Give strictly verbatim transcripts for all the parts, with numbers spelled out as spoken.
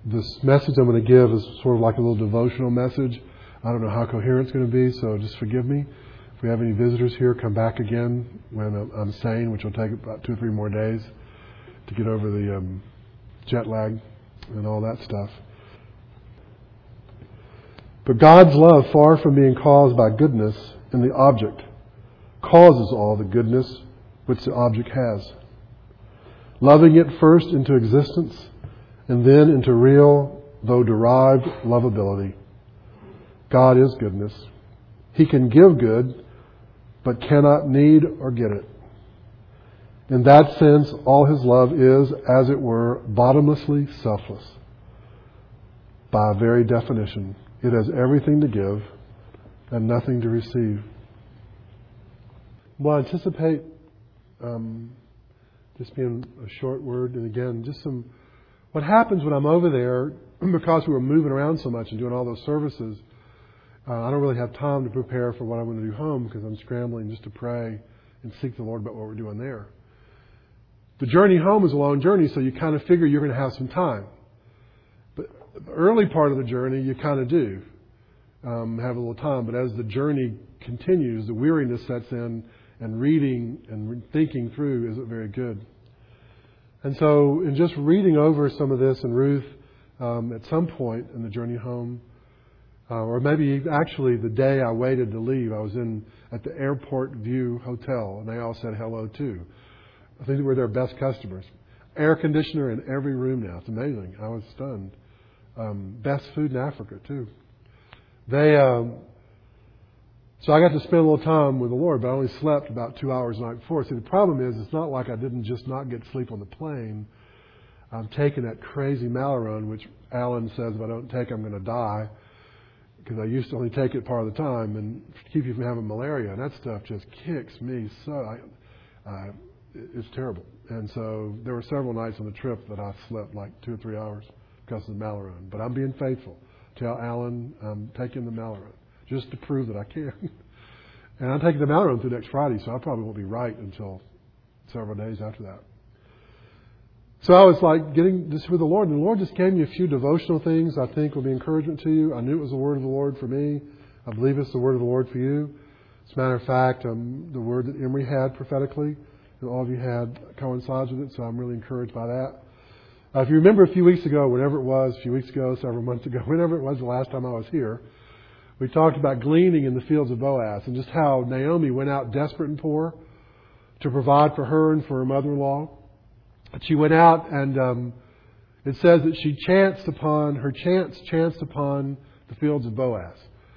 this message I'm going to give is sort of like a little devotional message. I don't know how coherent it's going to be, so just forgive me. If we have any visitors here, come back again when I'm sane, which will take about two or three more days to get over the um, jet lag and all that stuff. But God's love, far from being caused by goodness in the object, causes all the goodness which the object has. Loving it first into existence and then into real, though derived, lovability. God is goodness. He can give good, but cannot need or get it. In that sense, all His love is, as it were, bottomlessly selfless. By very definition, it has everything to give and nothing to receive. Well, I anticipate um, this being a short word, and again, just some. What happens when I'm over there, because we were moving around so much and doing all those services, uh, I don't really have time to prepare for what I'm going to do home because I'm scrambling just to pray and seek the Lord about what we're doing there. The journey home is a long journey, so you kind of figure you're going to have some time. But the early part of the journey, you kind of do um, have a little time. But as the journey continues, the weariness sets in, and reading and thinking through isn't very good. And so in just reading over some of this, and Ruth, um, at some point in the journey home, uh, or maybe actually the day I waited to leave, I was in at the Airport View Hotel, and they all said hello too. I think we're their best customers. Air conditioner in every room now. It's amazing. I was stunned. Um, best food in Africa too. They, um, so I got to spend a little time with the Lord, but I only slept about two hours the night before. See, the problem is, it's not like I didn't just not get sleep on the plane. I'm taking that crazy Malarone, which Alan says if I don't take it, I'm going to die. Because I used to only take it part of the time and keep you from having malaria. And that stuff just kicks me so. I, uh, it's terrible. And so there were several nights on the trip that I slept like two or three hours because of the Malarone. But I'm being faithful. Tell Alan I'm taking the Malarone just to prove that I can. And I'm taking the Malarone through next Friday, so I probably won't be right until several days after that. So I was like getting this with the Lord, and the Lord just gave me a few devotional things I think will be encouragement to you. I knew it was the word of the Lord for me. I believe it's the word of the Lord for you. As a matter of fact, um, the word that Emery had prophetically, and all of you had, coincides with it, so I'm really encouraged by that. Uh, if you remember a few weeks ago, whenever it was, a few weeks ago, several months ago, whenever it was the last time I was here, we talked about gleaning in the fields of Boaz and just how Naomi went out desperate and poor to provide for her and for her mother-in-law. She went out and um, it says that she chanced upon, her chance chanced upon the fields of Boaz.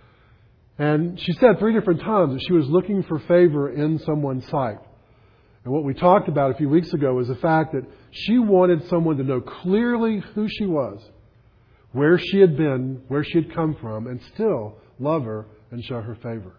And she said three different times that she was looking for favor in someone's sight. And what we talked about a few weeks ago was the fact that she wanted someone to know clearly who she was, where she had been, where she had come from, and still love her and show her favor.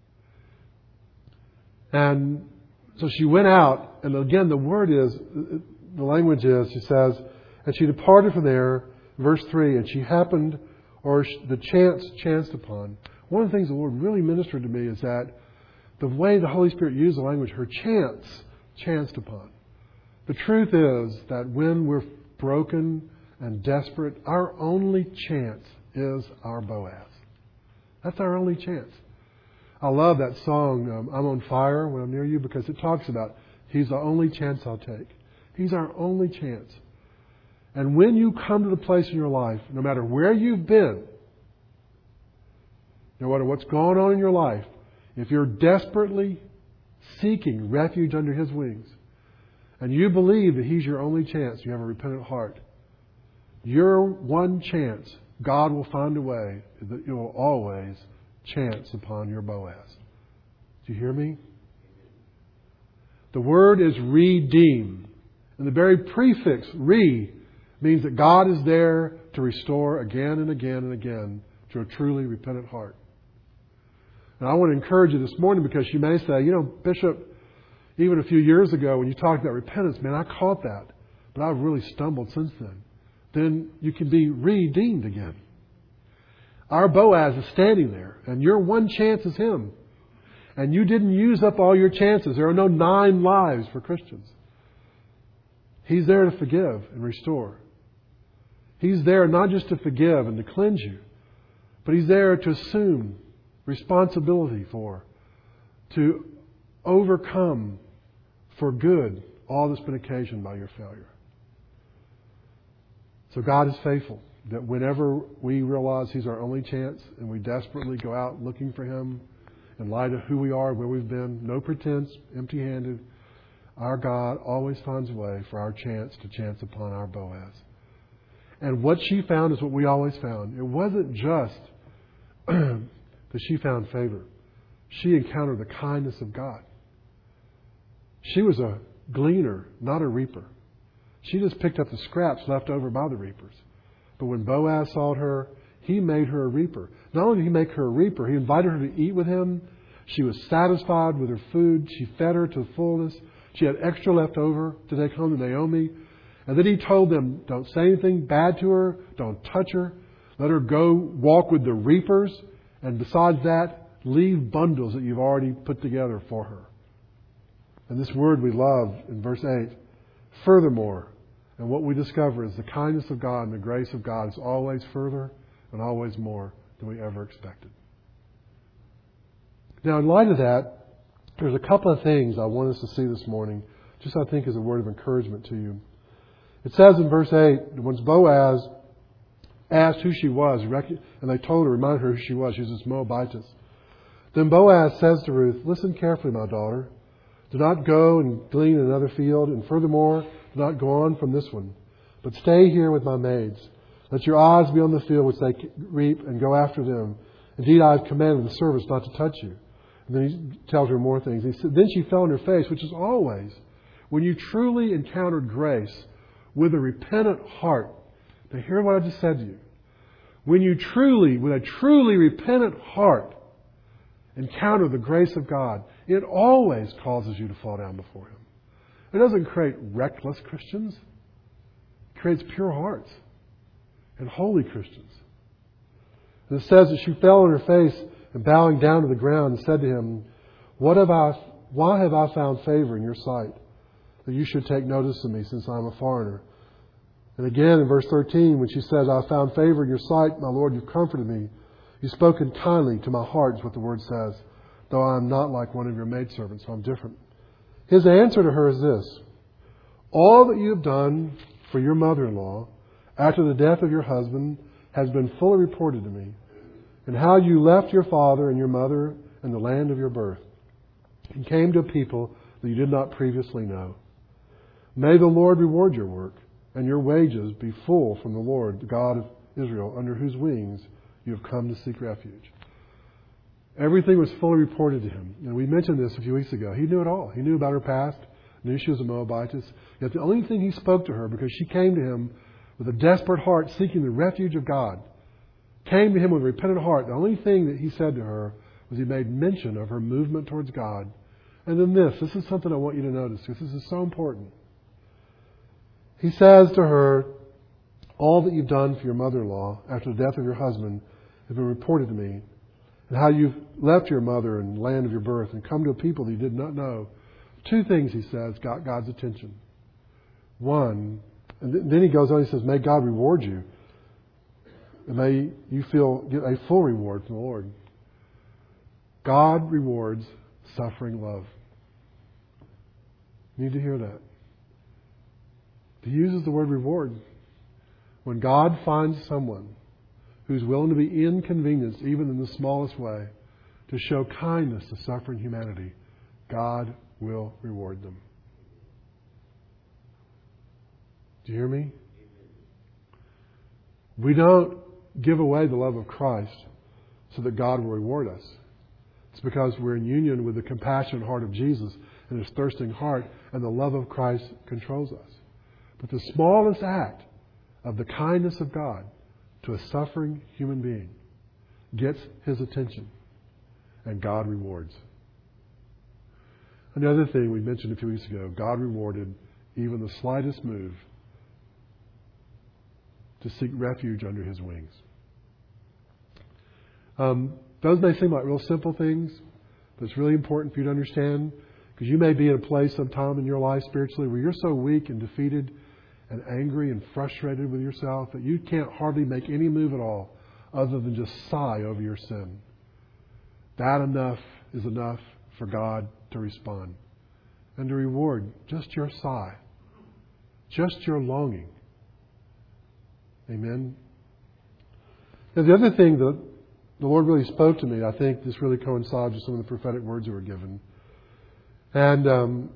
And so she went out, and again, the word is, the language is, she says, and she departed from there, verse three, and she happened, or the chance chanced upon. One of the things the Lord really ministered to me is that the way the Holy Spirit used the language, her chance chanced upon. The truth is that when we're broken and desperate, our only chance is our Boaz. That's our only chance. I love that song, um, I'm on fire when I'm near you, because it talks about He's the only chance I'll take. He's our only chance. And when you come to the place in your life, no matter where you've been, no matter what's going on in your life, if you're desperately seeking refuge under His wings, and you believe that He's your only chance, you have a repentant heart, your one chance, God will find a way that it will always chance upon your Boaz. Do you hear me? The word is redeem. And the very prefix, re, means that God is there to restore again and again and again to a truly repentant heart. And I want to encourage you this morning, because you may say, you know, Bishop, even a few years ago when you talked about repentance, man, I caught that. But I've really stumbled since then. Then you can be redeemed again. Our Boaz is standing there, and your one chance is Him. And you didn't use up all your chances. There are no nine lives for Christians. He's there to forgive and restore. He's there not just to forgive and to cleanse you, but He's there to assume responsibility for, to overcome for good all that's been occasioned by your failure. So God is faithful, that whenever we realize He's our only chance and we desperately go out looking for Him in light of who we are, where we've been, no pretense, empty-handed, our God always finds a way for our chance to chance upon our Boaz. And what she found is what we always found. It wasn't just that she found favor. She encountered the kindness of God. She was a gleaner, not a reaper. She just picked up the scraps left over by the reapers. But when Boaz sought her, he made her a reaper. Not only did he make her a reaper, he invited her to eat with him. She was satisfied with her food. She fed her to the fullness. She had extra left over to take home to Naomi. And then he told them, don't say anything bad to her. Don't touch her. Let her go walk with the reapers. And besides that, leave bundles that you've already put together for her. And this word we love in verse eight. Furthermore, and what we discover is the kindness of God and the grace of God is always further and always more than we ever expected. Now, in light of that, there's a couple of things I want us to see this morning, just I think as a word of encouragement to you. It says in verse eight, when Boaz asked who she was, and they told her, reminded her who she was, she was this Moabitess. Then Boaz says to Ruth, listen carefully, my daughter. Do not go and glean in another field, and furthermore, do not go on from this one, but stay here with my maids. Let your eyes be on the field which they reap, and go after them. Indeed, I have commanded the servants not to touch you. And then he tells her more things. He said, then she fell on her face, which is always, when you truly encountered grace with a repentant heart. Now hear what I just said to you. When you truly, with a truly repentant heart, encounter the grace of God, it always causes you to fall down before Him. It doesn't create reckless Christians. It creates pure hearts and holy Christians. And it says that she fell on her face and bowing down to the ground and said to him, "What have I, why have I found favor in your sight, that you should take notice of me, since I am a foreigner?" And again in verse thirteen, when she says, "I found favor in your sight, my Lord, you've comforted me. You've spoken kindly to my heart," is what the word says, "though I am not like one of your maidservants," so I'm different. His answer to her is this: all that you have done for your mother-in-law after the death of your husband has been fully reported to me, and how you left your father and your mother and the land of your birth, and came to a people that you did not previously know. May the Lord reward your work, and your wages be full from the Lord, the God of Israel, under whose wings you have come to seek refuge. Everything was fully reported to him. And we mentioned this a few weeks ago. He knew it all. He knew about her past, knew she was a Moabitess. Yet the only thing he spoke to her, because she came to him with a desperate heart seeking the refuge of God, came to him with a repentant heart. The only thing that he said to her was he made mention of her movement towards God. And then this, this is something I want you to notice, because this is so important. He says to her, all that you've done for your mother-in-law after the death of your husband has been reported to me, and how you've left your mother and land of your birth and come to a people that you did not know. Two things, he says, got God's attention. One, and then he goes on, he says, may God reward you. And may you feel get a full reward from the Lord. God rewards suffering love. You need to hear that. He uses the word reward. When God finds someone who's willing to be inconvenienced, even in the smallest way, to show kindness to suffering humanity, God will reward them. Do you hear me? We don't give away the love of Christ so that God will reward us. It's because we're in union with the compassionate heart of Jesus and His thirsting heart, and the love of Christ controls us. But the smallest act of the kindness of God to a suffering human being gets His attention, and God rewards. Another thing we mentioned a few weeks ago, God rewarded even the slightest move to seek refuge under His wings. Um, those may seem like real simple things, but it's really important for you to understand, because you may be in a place sometime in your life spiritually where you're so weak and defeated and angry and frustrated with yourself that you can't hardly make any move at all other than just sigh over your sin. That enough is enough for God to respond and to reward just your sigh, just your longing. Amen. Now, the other thing that the Lord really spoke to me, I think this really coincides with some of the prophetic words that were given. And um,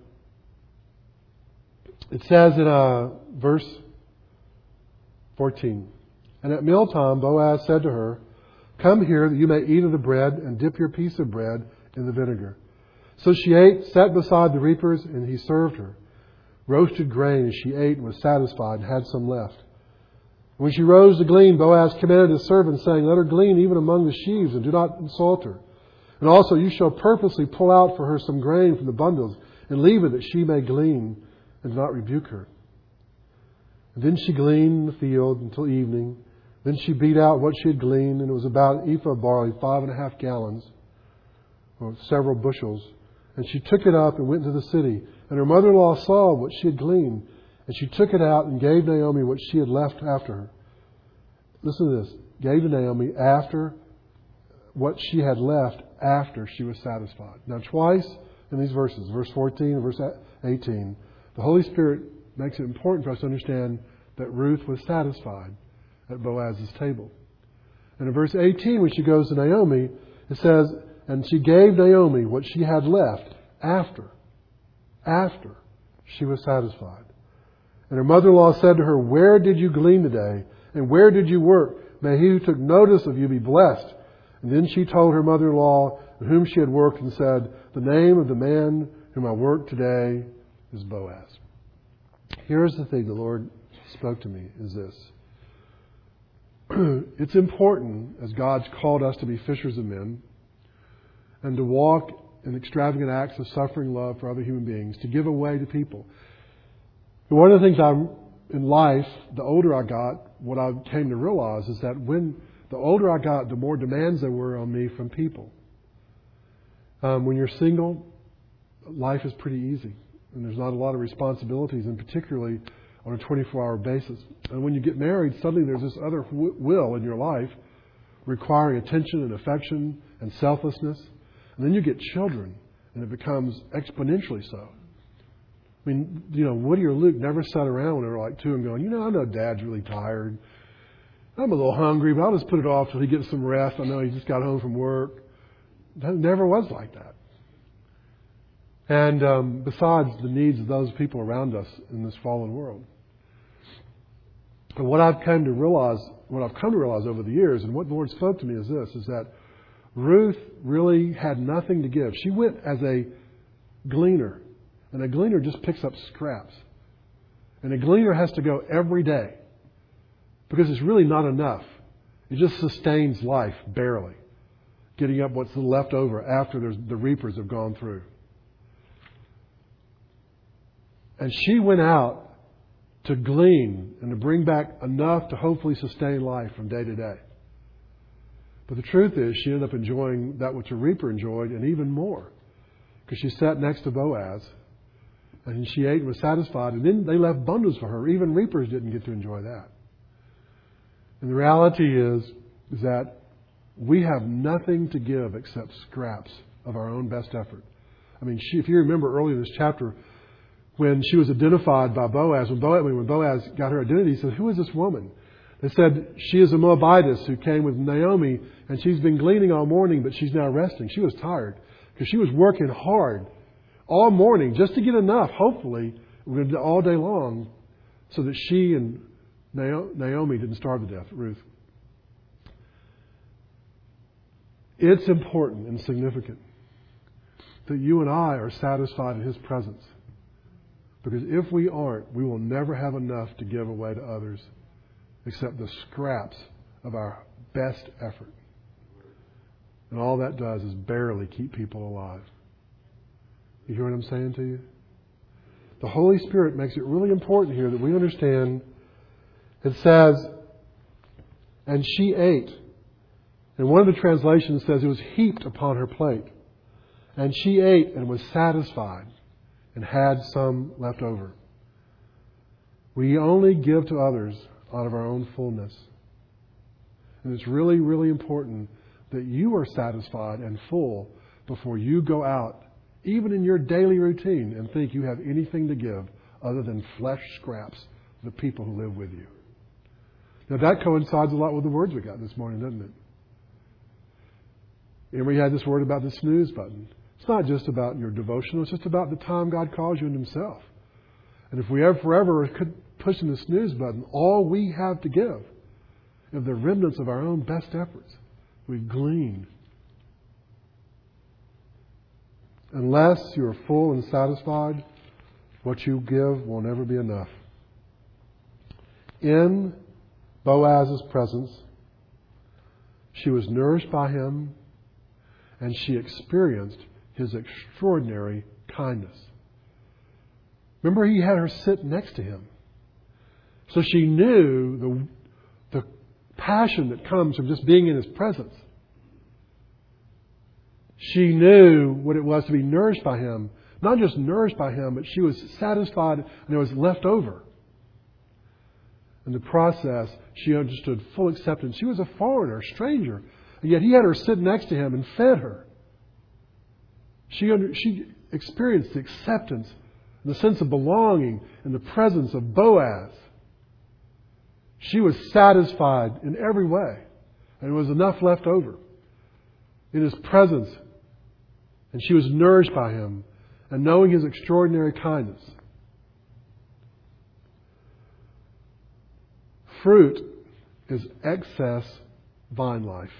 it says in uh, verse fourteen, "And at mealtime Boaz said to her, 'Come here that you may eat of the bread and dip your piece of bread in the vinegar.' So she ate, sat beside the reapers, and he served her roasted grain, and she ate and was satisfied and had some left. When she rose to glean, Boaz commanded his servant, saying, 'Let her glean even among the sheaves, and do not insult her. And also you shall purposely pull out for her some grain from the bundles, and leave it that she may glean, and do not rebuke her.' And then she gleaned in the field until evening. Then she beat out what she had gleaned, and it was about an ephah of barley, five and a half gallons, or several bushels. And she took it up and went into the city. And her mother-in-law saw what she had gleaned, and she took it out and gave Naomi what she had left after her." Listen to this. Gave to Naomi after what she had left after she was satisfied. Now, twice in these verses, verse fourteen and verse eighteen, the Holy Spirit makes it important for us to understand that Ruth was satisfied at Boaz's table. And in verse eighteen, when she goes to Naomi, it says, "And she gave Naomi what she had left after, after she was satisfied. And her mother-in-law said to her, 'Where did you glean today? And where did you work? May he who took notice of you be blessed.' And then she told her mother-in-law with whom she had worked and said, 'The name of the man whom I worked today is Boaz.'" Here's the thing the Lord spoke to me, is this. It's important, as God's called us to be fishers of men, and to walk in extravagant acts of suffering love for other human beings, to give away to people. And one of the things I'm in life, the older I got, what I came to realize is that when the older I got, the more demands there were on me from people. Um, when you're single, life is pretty easy, and there's not a lot of responsibilities, and particularly on a twenty-four hour basis. And when you get married, suddenly there's this other w- will in your life requiring attention and affection and selflessness. And then you get children, and it becomes exponentially so. I mean, you know, Woody or Luke never sat around when they were like two and going, "You know, I know Dad's really tired. I'm a little hungry, but I'll just put it off till he gets some rest. I know he just got home from work." That never was like that. And um, besides the needs of those people around us in this fallen world. And what I've come to realize, what I've come to realize over the years, and what the Lord spoke to me is this, is that Ruth really had nothing to give. She went as a gleaner. And a gleaner just picks up scraps. And a gleaner has to go every day. Because it's really not enough. It just sustains life, barely. Getting up what's left over after there's, the reapers have gone through. And she went out to glean and to bring back enough to hopefully sustain life from day to day. But the truth is, she ended up enjoying that which a reaper enjoyed, and even more. Because she sat next to Boaz, and she ate and was satisfied, and then they left bundles for her. Even reapers didn't get to enjoy that. And the reality is, is that we have nothing to give except scraps of our own best effort. I mean, she, if you remember earlier in this chapter, when she was identified by Boaz, when Boaz, when Boaz got her identity, he said, "Who is this woman?" They said, "She is a Moabitess who came with Naomi, and she's been gleaning all morning, but she's now resting." She was tired because she was working hard all morning just to get enough, hopefully, all day long, so that she and Naomi didn't starve to death, Ruth. It's important and significant that you and I are satisfied in His presence. Because if we aren't, we will never have enough to give away to others except the scraps of our best effort. And all that does is barely keep people alive. You hear what I'm saying to you? The Holy Spirit makes it really important here that we understand. It says, "And she ate." And one of the translations says it was heaped upon her plate. "And she ate and was satisfied and had some left over." We only give to others out of our own fullness. And it's really, really important that you are satisfied and full before you go out, even in your daily routine, and think you have anything to give other than flesh scraps to the people who live with you. Now that coincides a lot with the words we got this morning, doesn't it? And we had this word about the snooze button. It's not just about your devotional, it's just about the time God calls you in Himself. And if we ever forever could push in the snooze button, all we have to give is the remnants of our own best efforts. We glean. Unless you're full and satisfied, what you give will never be enough. In Boaz's presence, she was nourished by him, and she experienced his extraordinary kindness. Remember, he had her sit next to him. So she knew the, the passion that comes from just being in his presence. She knew what it was to be nourished by him. Not just nourished by him, but she was satisfied and there was left over. In the process, she understood full acceptance. She was a foreigner, a stranger. And yet he had her sit next to him and fed her. She, under, she experienced the acceptance, the sense of belonging in the presence of Boaz. She was satisfied in every way. And there was enough left over in his presence. And she was nourished by him and knowing his extraordinary kindness. Fruit is excess vine life.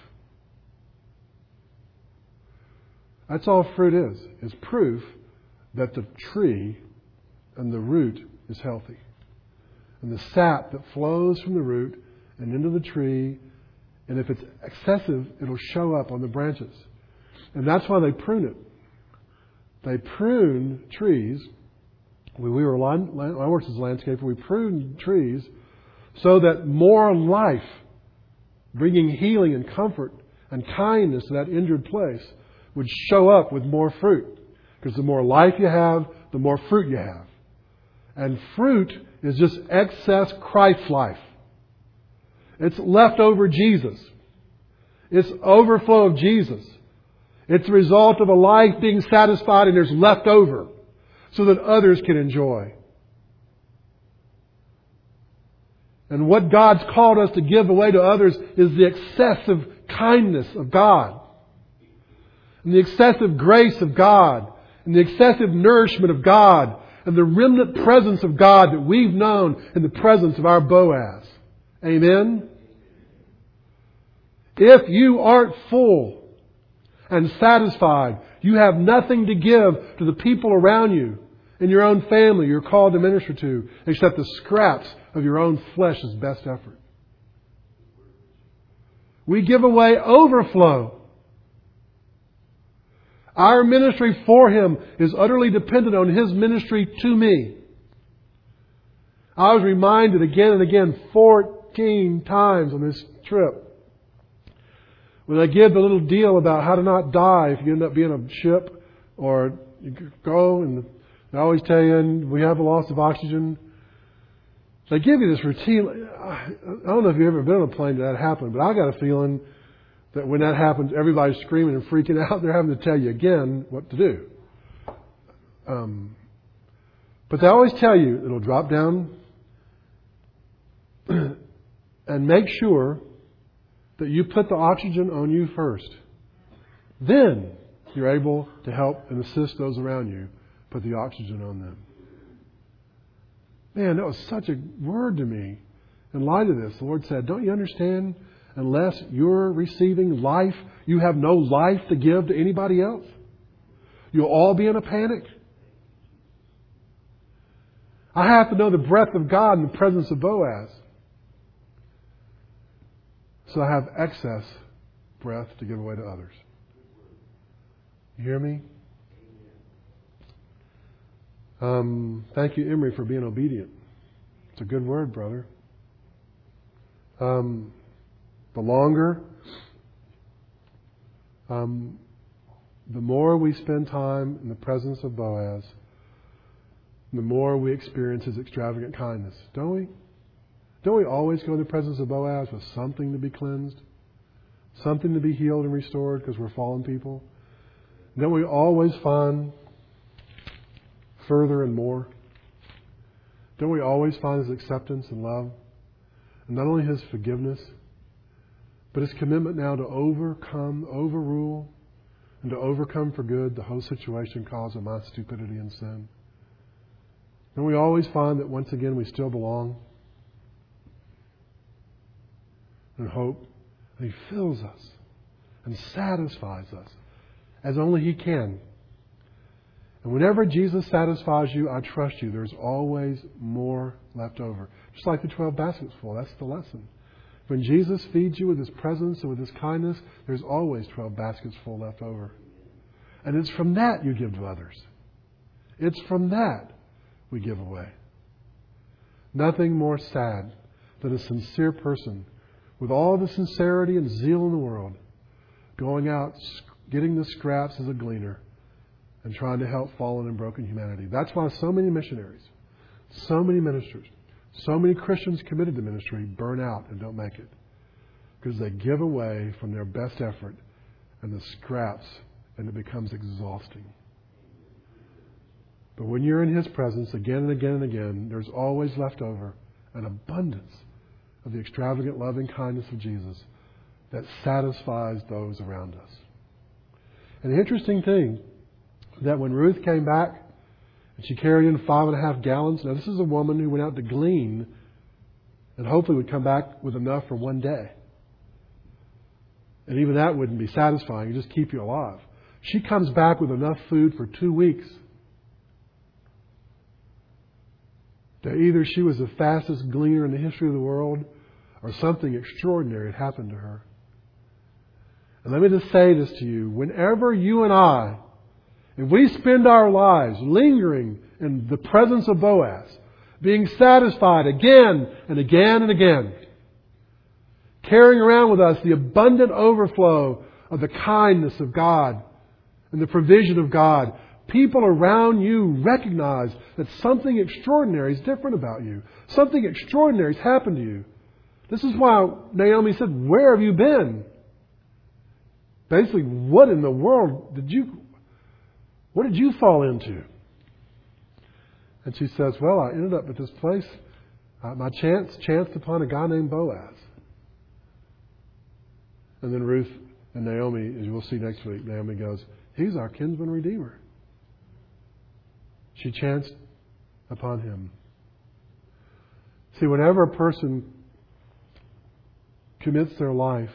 That's all fruit is. It's proof that the tree and the root is healthy. And the sap that flows from the root and into the tree, and if it's excessive, it'll show up on the branches. And that's why they prune it. They prune trees. When we were, I worked as a landscaper, we pruned trees so that more life, bringing healing and comfort and kindness to that injured place, would show up with more fruit. Because the more life you have, the more fruit you have. And fruit is just excess Christ life. It's leftover Jesus. It's overflow of Jesus. It's the result of a life being satisfied and there's leftover so that others can enjoy. And what God's called us to give away to others is the excessive kindness of God. And the excessive grace of God. And the excessive nourishment of God. And the remnant presence of God that we've known in the presence of our Boaz. Amen? If you aren't full and satisfied, you have nothing to give to the people around you in your own family you're called to minister to, except the scraps of your own flesh's best effort. We give away overflow. Our ministry for Him is utterly dependent on His ministry to me. I was reminded again and again, fourteen times on this trip, when I give the little deal about how to not die if you end up being a ship, or you go and they always tell you we have a loss of oxygen. They give you this routine. I don't know if you've ever been on a plane that that happened, but I got a feeling that when that happens, everybody's screaming and freaking out. They're having to tell you again what to do. Um, but they always tell you it'll drop down and make sure that you put the oxygen on you first. Then you're able to help and assist those around you put the oxygen on them. Man, that was such a word to me. In light of this, the Lord said, don't you understand? Unless you're receiving life, you have no life to give to anybody else. You'll all be in a panic. I have to know the breath of God in the presence of Boaz. So I have excess breath to give away to others. You hear me? Um, thank you, Emery, for being obedient. It's a good word, brother. Um, the longer, um, the more we spend time in the presence of Boaz, the more we experience His extravagant kindness, don't we? Don't we always go in the presence of Boaz with something to be cleansed? Something to be healed and restored because we're fallen people? Don't we always find further and more? Don't we always find His acceptance and love? And not only His forgiveness, but His commitment now to overcome, overrule, and to overcome for good the whole situation caused by my stupidity and sin. Don't we always find that once again we still belong? And hope. And He fills us and satisfies us as only He can. And whenever Jesus satisfies you, I trust you, there's always more left over. Just like the twelve baskets full. That's the lesson. When Jesus feeds you with His presence and with His kindness, there's always twelve baskets full left over. And it's from that you give to others. It's from that we give away. Nothing more sad than a sincere person with all the sincerity and zeal in the world going out, getting the scraps as a gleaner and trying to help fallen and broken humanity. That's why so many missionaries, so many ministers, so many Christians committed to ministry burn out and don't make it. Because they give away from their best effort and the scraps, and it becomes exhausting. But when you're in His presence again and again and again, there's always left over an abundance of the extravagant loving kindness of Jesus that satisfies those around us. And the interesting thing that when Ruth came back and she carried in five and a half gallons, now this is a woman who went out to glean and hopefully would come back with enough for one day. And even that wouldn't be satisfying. It just keep you alive. She comes back with enough food for two weeks. That either she was the fastest gleaner in the history of the world or something extraordinary had happened to her. And let me just say this to you. Whenever you and I, if we spend our lives lingering in the presence of Boaz, being satisfied again and again and again, carrying around with us the abundant overflow of the kindness of God and the provision of God, people around you recognize that something extraordinary is different about you. Something extraordinary has happened to you. This is why Naomi said, "Where have you been?" Basically, what in the world did you, what did you fall into? And she says, well, I ended up at this place. Uh, my chance chanced upon a guy named Boaz. And then Ruth and Naomi, as we'll see next week, Naomi goes, he's our kinsman redeemer. She chanced upon him. See, whenever a person commits their life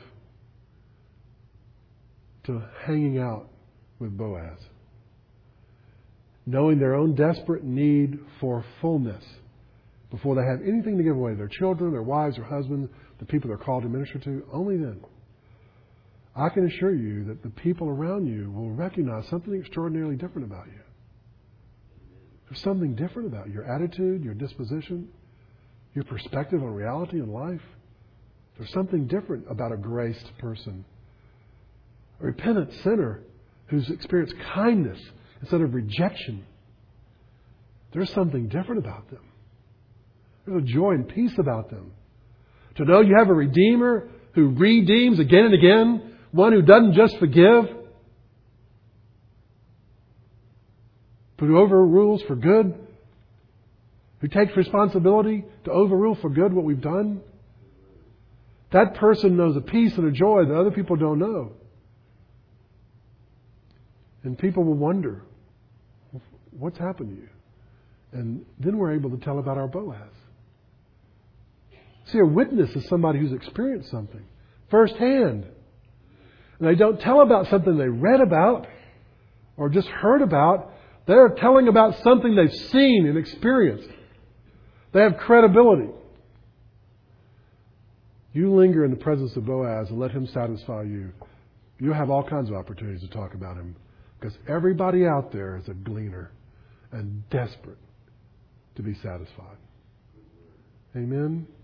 to hanging out with Boaz, knowing their own desperate need for fullness before they have anything to give away, their children, their wives, their husbands, the people they're called to minister to, only then, I can assure you that the people around you will recognize something extraordinarily different about you. There's something different about your attitude, your disposition, your perspective on reality and life. There's something different about a graced person. A repentant sinner who's experienced kindness instead of rejection. There's something different about them. There's a joy and peace about them. To know you have a Redeemer who redeems again and again, one who doesn't just forgive, but who overrules for good, who takes responsibility to overrule for good what we've done. That person knows a peace and a joy that other people don't know. And people will wonder, what's happened to you? And then we're able to tell about our Boaz. See, a witness is somebody who's experienced something firsthand. And they don't tell about something they read about or just heard about. They're telling about something they've seen and experienced. They have credibility. You linger in the presence of Boaz and let him satisfy you. You'll have all kinds of opportunities to talk about him. Because everybody out there is a gleaner and desperate to be satisfied. Amen?